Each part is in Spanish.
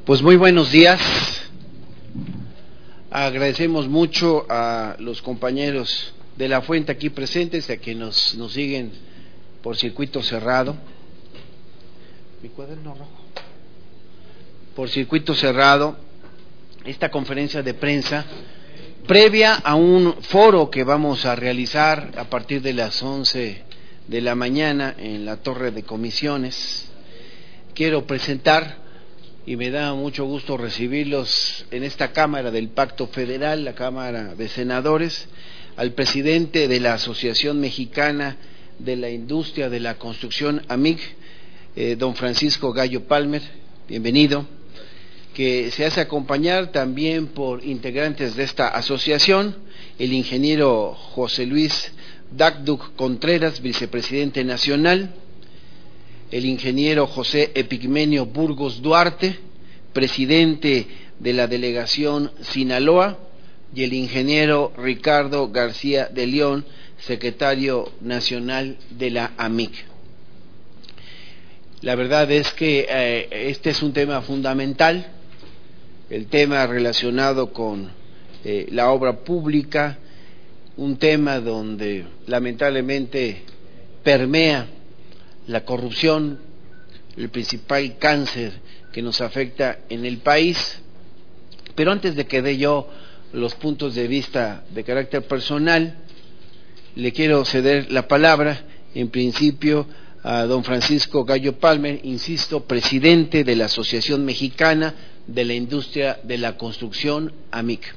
Pues muy buenos días. Agradecemos mucho a los compañeros de la fuente aquí presentes, a que nos siguen por circuito cerrado. Mi cuaderno rojo. Por circuito cerrado, esta conferencia de prensa previa a un foro que vamos a realizar a partir de las 11 de la mañana en la Torre de Comisiones. Quiero presentar, y me da mucho gusto recibirlos en esta Cámara del Pacto Federal, la Cámara de Senadores, al presidente de la Asociación Mexicana de la Industria de la Construcción, AMIC, don Francisco Gallo Palmer, bienvenido, que se hace acompañar también por integrantes de esta asociación, el ingeniero José Luis Dacduc Contreras, vicepresidente nacional, el ingeniero José Epigmenio Burgos Duarte, presidente de la delegación Sinaloa, y el ingeniero Ricardo García de León, secretario nacional de la AMIC. La verdad es que este es un tema fundamental, el tema relacionado con la obra pública, un tema donde lamentablemente permea la corrupción, el principal cáncer que nos afecta en el país. Pero antes de que dé yo los puntos de vista de carácter personal, le quiero ceder la palabra, en principio, a don Francisco Gallo Palmer, insisto, presidente de la Asociación Mexicana de la Industria de la Construcción, AMIC.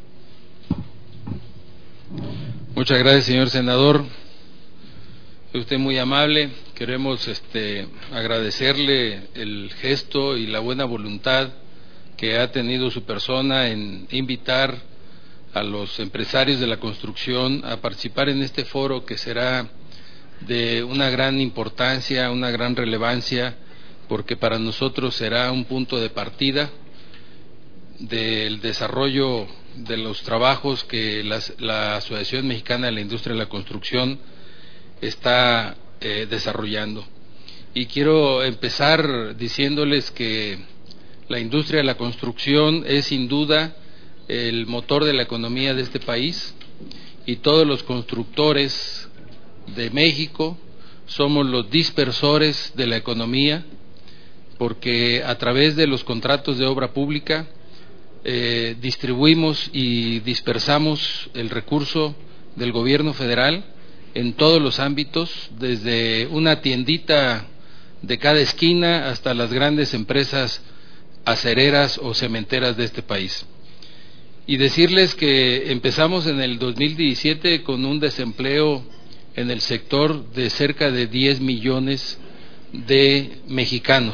Muchas gracias, señor senador. Es usted muy amable. Queremos agradecerle el gesto y la buena voluntad que ha tenido su persona en invitar a los empresarios de la construcción a participar en este foro, que será de una gran importancia, una gran relevancia, porque para nosotros será un punto de partida del desarrollo de los trabajos que la Asociación Mexicana de la Industria de la Construcción está desarrollando. Y quiero empezar diciéndoles que la industria de la construcción es sin duda el motor de la economía de este país, y todos los constructores de México somos los dispersores de la economía, porque a través de los contratos de obra pública distribuimos y dispersamos el recurso del gobierno federal en todos los ámbitos, desde una tiendita de cada esquina hasta las grandes empresas acereras o cementeras de este país. Y decirles que empezamos en el 2017 con un desempleo en el sector de cerca de 10 millones de mexicanos.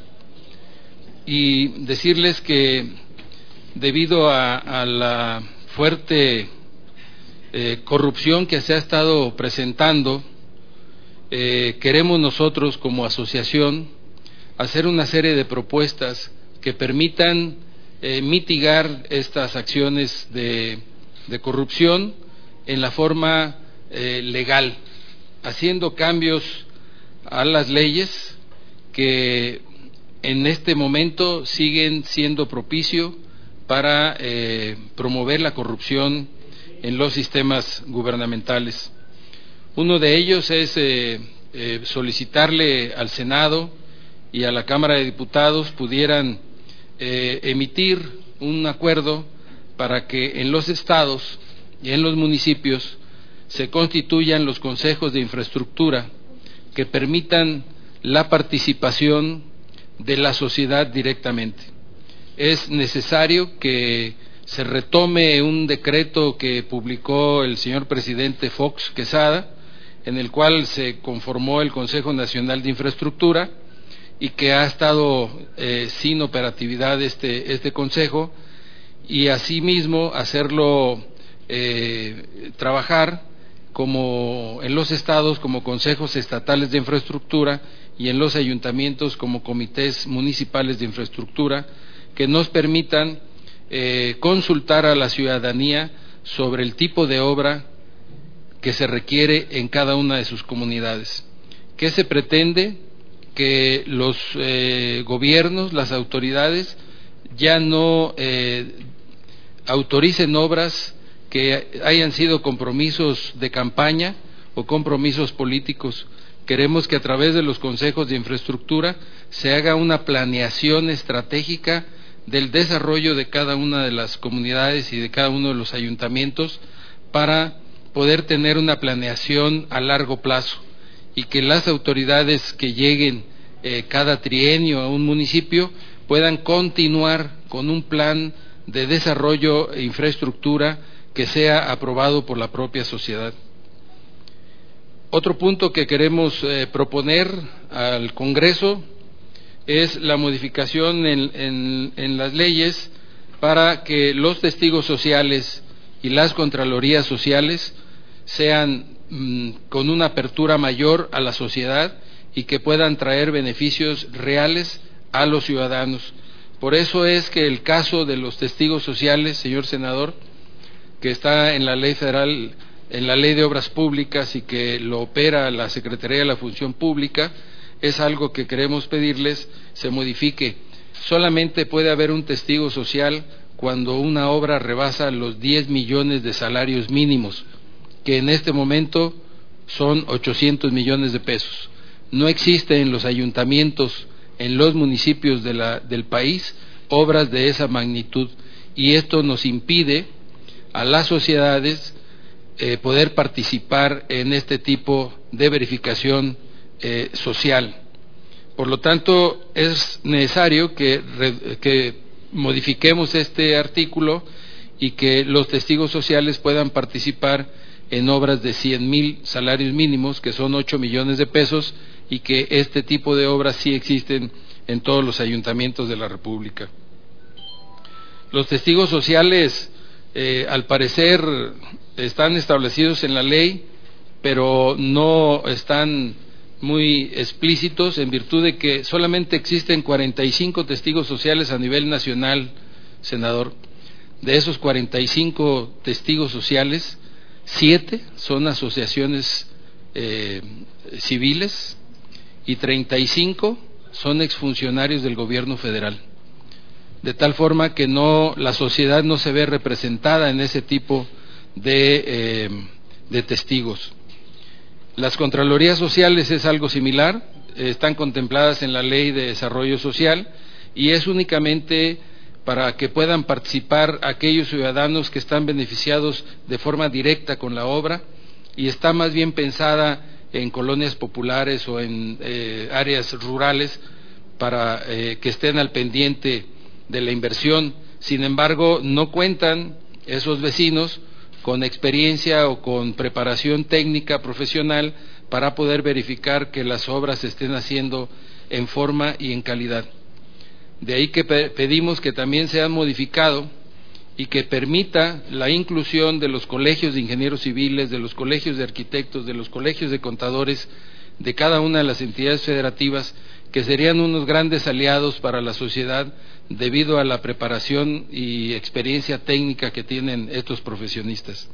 Y decirles que debido a la fuerte corrupción que se ha estado presentando, queremos nosotros como asociación hacer una serie de propuestas que permitan mitigar estas acciones de corrupción en la forma legal, haciendo cambios a las leyes que en este momento siguen siendo propicio para promover la corrupción en los sistemas gubernamentales. Uno de ellos es solicitarle al Senado y a la Cámara de Diputados pudieran emitir un acuerdo para que en los estados y en los municipios se constituyan los consejos de infraestructura que permitan la participación de la sociedad directamente. Es necesario que se retome un decreto que publicó el señor presidente Fox Quesada, en el cual se conformó el Consejo Nacional de Infraestructura y que ha estado sin operatividad este consejo, y asimismo hacerlo trabajar como en los estados como consejos estatales de infraestructura y en los ayuntamientos como comités municipales de infraestructura, que nos permitan consultar a la ciudadanía sobre el tipo de obra que se requiere en cada una de sus comunidades. ¿Qué se pretende? Que los gobiernos, las autoridades, ya no autoricen obras que hayan sido compromisos de campaña o compromisos políticos. Queremos que a través de los consejos de infraestructura se haga una planeación estratégica del desarrollo de cada una de las comunidades y de cada uno de los ayuntamientos para poder tener una planeación a largo plazo y que las autoridades que lleguen cada trienio a un municipio puedan continuar con un plan de desarrollo e infraestructura que sea aprobado por la propia sociedad. Otro punto que queremos proponer al Congreso es la modificación en las leyes para que los testigos sociales y las contralorías sociales sean con una apertura mayor a la sociedad y que puedan traer beneficios reales a los ciudadanos. Por eso es que el caso de los testigos sociales, señor senador, que está en la ley federal, en la ley de obras públicas y que lo opera la Secretaría de la Función Pública, es algo que queremos pedirles se modifique. Solamente puede haber un testigo social cuando una obra rebasa los 10 millones de salarios mínimos, que en este momento son 800 millones de pesos. No existe en los ayuntamientos, en los municipios del país, obras de esa magnitud, y esto nos impide a las sociedades poder participar en este tipo de verificación social. Por lo tanto, es necesario que modifiquemos este artículo y que los testigos sociales puedan participar en obras de 100,000 salarios mínimos, que son 8 millones de pesos, y que este tipo de obras sí existen en todos los ayuntamientos de la República. Los testigos sociales, al parecer, están establecidos en la ley, pero no están muy explícitos, en virtud de que solamente existen 45 testigos sociales a nivel nacional, senador. De esos 45 testigos sociales, 7 son asociaciones civiles y 35 son exfuncionarios del gobierno federal, de tal forma que la sociedad no se ve representada en ese tipo de testigos. Las contralorías sociales es algo similar, están contempladas en la Ley de Desarrollo Social y es únicamente para que puedan participar aquellos ciudadanos que están beneficiados de forma directa con la obra, y está más bien pensada en colonias populares o en áreas rurales para que estén al pendiente de la inversión. Sin embargo, no cuentan esos vecinos con experiencia o con preparación técnica profesional para poder verificar que las obras se estén haciendo en forma y en calidad. De ahí que pedimos que también sea modificado y que permita la inclusión de los colegios de ingenieros civiles, de los colegios de arquitectos, de los colegios de contadores, de cada una de las entidades federativas, que serían unos grandes aliados para la sociedad debido a la preparación y experiencia técnica que tienen estos profesionistas.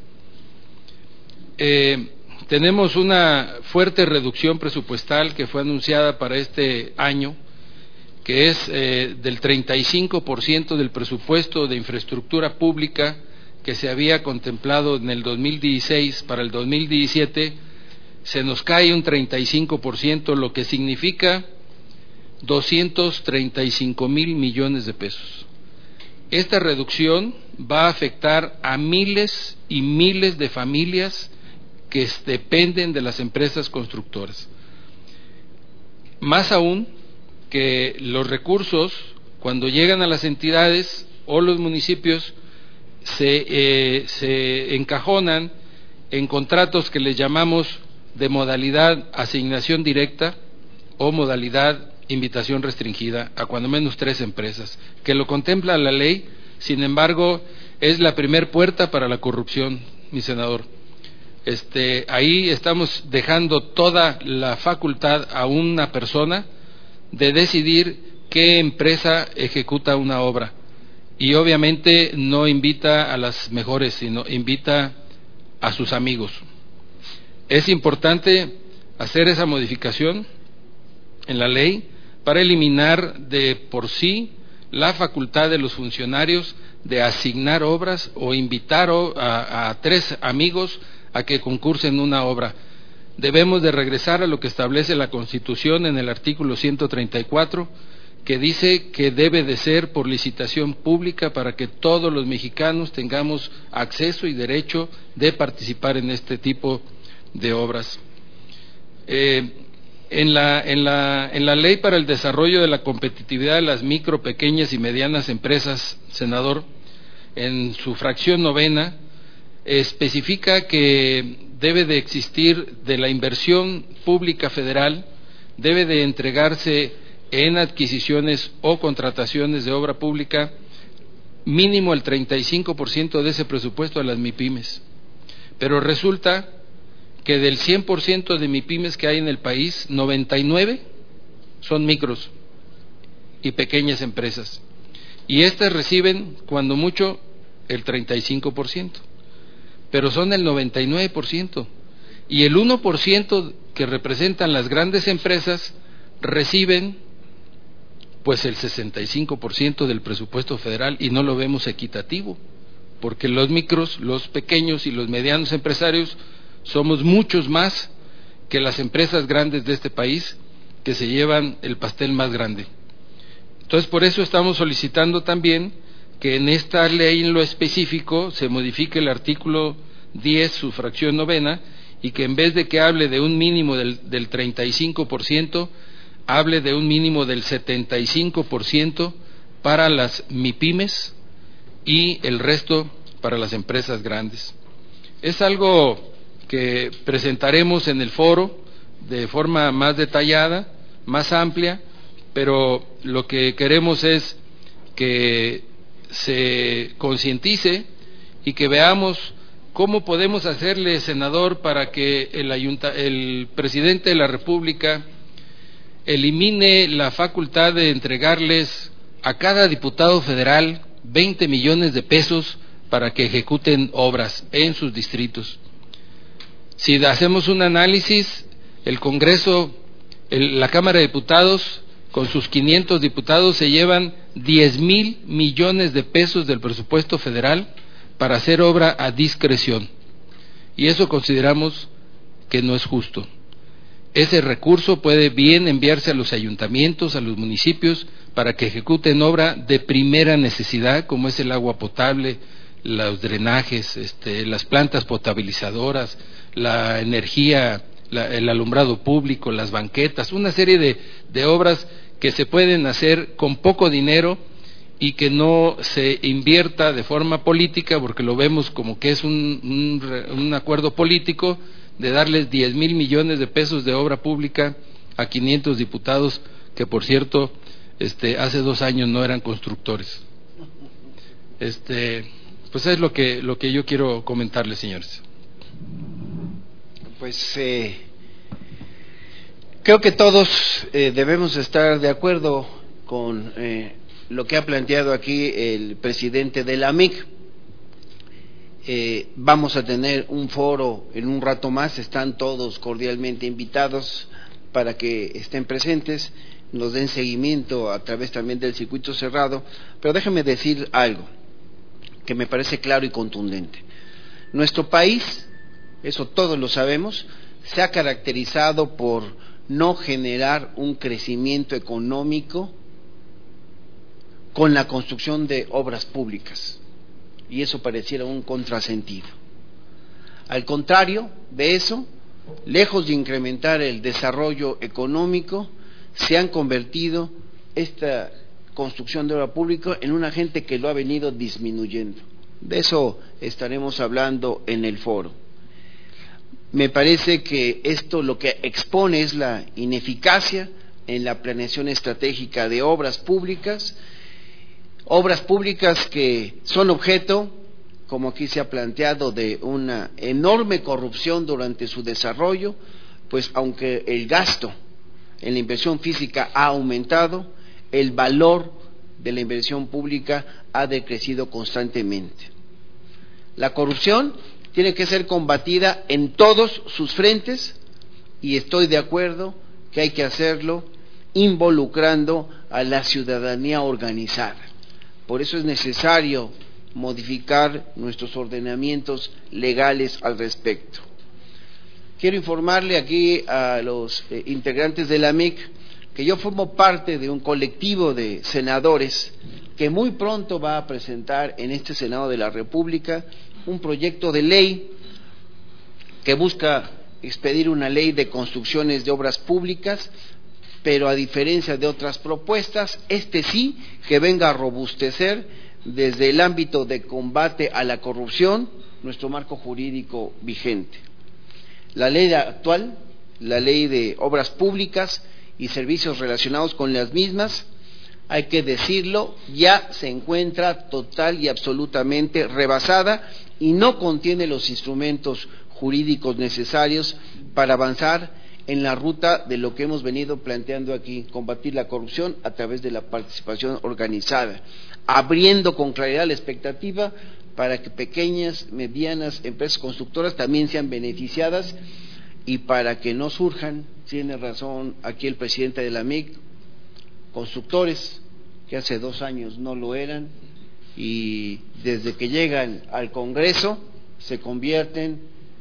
Tenemos una fuerte reducción presupuestal que fue anunciada para este año, que es del 35% del presupuesto de infraestructura pública que se había contemplado en el 2016 para el 2017, se nos cae un 35%, lo que significa 235,000 millones de pesos. Esta reducción va a afectar a miles y miles de familias que dependen de las empresas constructoras. Más aún que los recursos, cuando llegan a las entidades o los municipios, se encajonan en contratos que les llamamos de modalidad asignación directa o modalidad invitación restringida a cuando menos 3 empresas, que lo contempla la ley. Sin embargo, es la primer puerta para la corrupción, mi senador. Ahí estamos dejando toda la facultad a una persona de decidir qué empresa ejecuta una obra, y obviamente no invita a las mejores, sino invita a sus amigos. Es importante hacer esa modificación en la ley para eliminar de por sí la facultad de los funcionarios de asignar obras o invitar a 3 amigos a que concursen una obra. Debemos de regresar a lo que establece la Constitución en el artículo 134, que dice que debe de ser por licitación pública para que todos los mexicanos tengamos acceso y derecho de participar en este tipo de obras. En la Ley para el Desarrollo de la Competitividad de las Micro, Pequeñas y Medianas Empresas, senador, en su fracción 9, especifica que debe de existir de la inversión pública federal, debe de entregarse en adquisiciones o contrataciones de obra pública mínimo el 35% de ese presupuesto a las MIPYMES. Pero resulta que del 100% de MIPYMES que hay en el país, 99 son micros y pequeñas empresas. Y estas reciben, cuando mucho, el 35%. Pero son el 99%. Y el 1% que representan las grandes empresas reciben pues el 65% del presupuesto federal, y no lo vemos equitativo, porque los micros, los pequeños y los medianos empresarios somos muchos más que las empresas grandes de este país, que se llevan el pastel más grande. Entonces, por eso estamos solicitando también que en esta ley en lo específico se modifique el artículo 10, su fracción 9, y que en vez de que hable de un mínimo del 35%, hable de un mínimo del 75% para las MIPYMES y el resto para las empresas grandes. Es algo que presentaremos en el foro de forma más detallada, más amplia, pero lo que queremos es que se concientice y que veamos cómo podemos hacerle, senador, para que el presidente de la República elimine la facultad de entregarles a cada diputado federal 20 millones de pesos para que ejecuten obras en sus distritos. Si hacemos un análisis, el Congreso, la Cámara de Diputados, con sus 500 diputados, se llevan 10,000 millones de pesos del presupuesto federal para hacer obra a discreción. Y eso consideramos que no es justo. Ese recurso puede bien enviarse a los ayuntamientos, a los municipios, para que ejecuten obra de primera necesidad, como es el agua potable, los drenajes, las plantas potabilizadoras, la energía, el alumbrado público, las banquetas, una serie de obras que se pueden hacer con poco dinero y que no se invierta de forma política, porque lo vemos como que es un acuerdo político de darles 10,000 millones de pesos de obra pública a 500 diputados que, por cierto, hace 2 años no eran constructores. Pues es lo que yo quiero comentarles, señores. Pues creo que todos debemos estar de acuerdo con lo que ha planteado aquí el presidente de la AMIC. Vamos a tener un foro en un rato más, están todos cordialmente invitados para que estén presentes, nos den seguimiento a través también del circuito cerrado, pero déjenme decir algo que me parece claro y contundente. Nuestro país, eso todos lo sabemos, se ha caracterizado por no generar un crecimiento económico con la construcción de obras públicas, y eso pareciera un contrasentido. Al contrario de eso, lejos de incrementar el desarrollo económico, se han convertido esta construcción de obra pública en un agente que lo ha venido disminuyendo. De eso estaremos hablando en el foro. Me parece que esto lo que expone es la ineficacia en la planeación estratégica de obras públicas que son objeto, como aquí se ha planteado, de una enorme corrupción durante su desarrollo, pues aunque el gasto en la inversión física ha aumentado, el valor de la inversión pública ha decrecido constantemente. La corrupción tiene que ser combatida en todos sus frentes, y estoy de acuerdo que hay que hacerlo involucrando a la ciudadanía organizada. Por eso es necesario modificar nuestros ordenamientos legales al respecto. Quiero informarle aquí a los integrantes de la AMIC que yo formo parte de un colectivo de senadores que muy pronto va a presentar en este Senado de la República un proyecto de ley que busca expedir una ley de construcciones de obras públicas, pero a diferencia de otras propuestas, sí que venga a robustecer desde el ámbito de combate a la corrupción nuestro marco jurídico vigente. La ley actual, la ley de obras públicas y servicios relacionados con las mismas, hay que decirlo, ya se encuentra total y absolutamente rebasada y no contiene los instrumentos jurídicos necesarios para avanzar en la ruta de lo que hemos venido planteando aquí, combatir la corrupción a través de la participación organizada, abriendo con claridad la expectativa para que pequeñas, medianas empresas constructoras también sean beneficiadas y para que no surjan, tiene razón aquí el presidente de la AMIC, constructores que hace 2 años no lo eran y desde que llegan al Congreso se convierten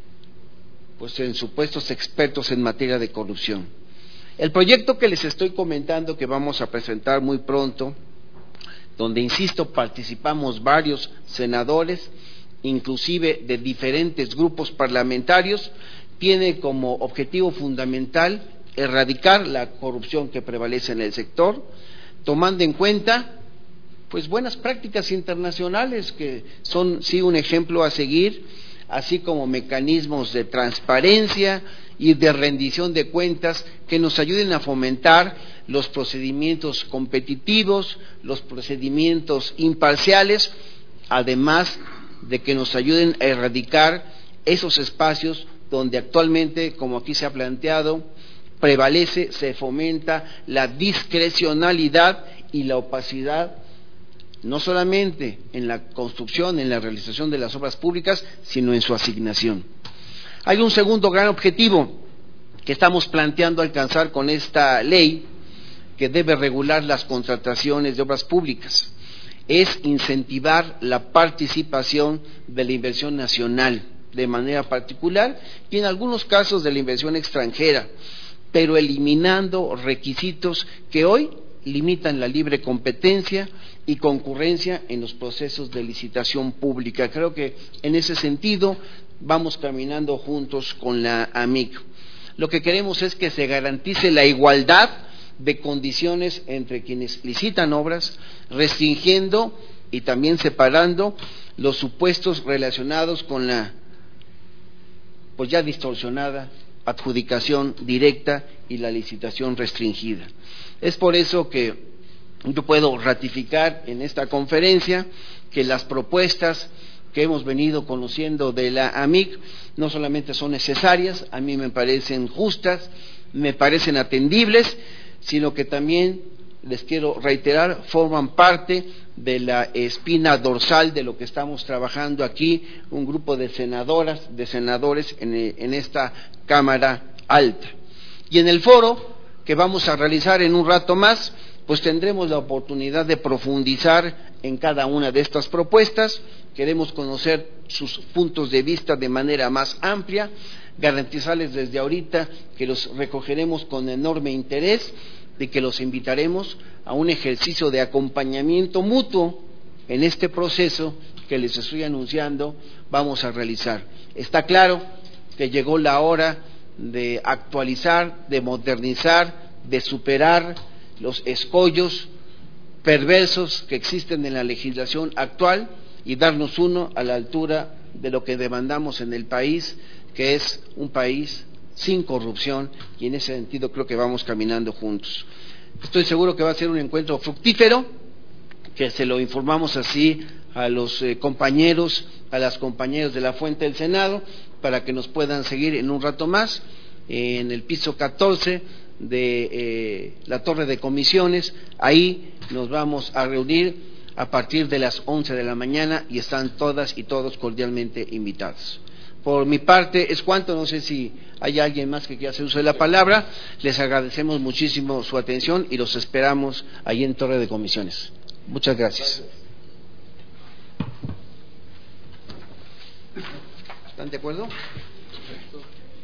pues en supuestos expertos en materia de corrupción. El proyecto que les estoy comentando que vamos a presentar muy pronto, donde insisto participamos varios senadores, inclusive de diferentes grupos parlamentarios, tiene como objetivo fundamental erradicar la corrupción que prevalece en el sector, tomando en cuenta pues buenas prácticas internacionales que son sí un ejemplo a seguir, así como mecanismos de transparencia y de rendición de cuentas que nos ayuden a fomentar los procedimientos competitivos, los procedimientos imparciales, además de que nos ayuden a erradicar esos espacios donde actualmente, como aquí se ha planteado, prevalece, se fomenta la discrecionalidad y la opacidad, no solamente en la construcción, en la realización de las obras públicas, sino en su asignación. Hay un segundo gran objetivo que estamos planteando alcanzar con esta ley, que debe regular las contrataciones de obras públicas, es incentivar la participación de la inversión nacional de manera particular y en algunos casos de la inversión extranjera, pero eliminando requisitos que hoy limitan la libre competencia y concurrencia en los procesos de licitación pública. Creo que en ese sentido vamos caminando juntos con la AMIC. Lo que queremos es que se garantice la igualdad de condiciones entre quienes licitan obras, restringiendo y también separando los supuestos relacionados con la pues ya distorsionada adjudicación directa y la licitación restringida. Es por eso que yo puedo ratificar en esta conferencia que las propuestas que hemos venido conociendo de la AMIC no solamente son necesarias, a mí me parecen justas, me parecen atendibles, sino que también, les quiero reiterar, forman parte de la espina dorsal de lo que estamos trabajando aquí, un grupo de senadoras, de senadores en esta Cámara Alta. Y en el foro que vamos a realizar en un rato más, pues tendremos la oportunidad de profundizar en cada una de estas propuestas. Queremos conocer sus puntos de vista de manera más amplia, garantizarles desde ahorita que los recogeremos con enorme interés y que los invitaremos a un ejercicio de acompañamiento mutuo en este proceso que les estoy anunciando vamos a realizar. Está claro que llegó la hora de actualizar, de modernizar, de superar los escollos perversos que existen en la legislación actual y darnos uno a la altura de lo que demandamos en el país, que es un país sin corrupción, y en ese sentido creo que vamos caminando juntos. Estoy seguro que va a ser un encuentro fructífero, que se lo informamos así a los compañeros, a las compañeras de la Fuente del Senado, para que nos puedan seguir en un rato más en el piso 14 de la Torre de Comisiones. Ahí nos vamos a reunir a partir de las 11 de la mañana y están todas y todos cordialmente invitados. Por mi parte es cuanto. No sé si hay alguien más que quiera hacer uso de la palabra. Les agradecemos muchísimo su atención y los esperamos ahí en Torre de Comisiones. Muchas gracias. ¿Están de acuerdo?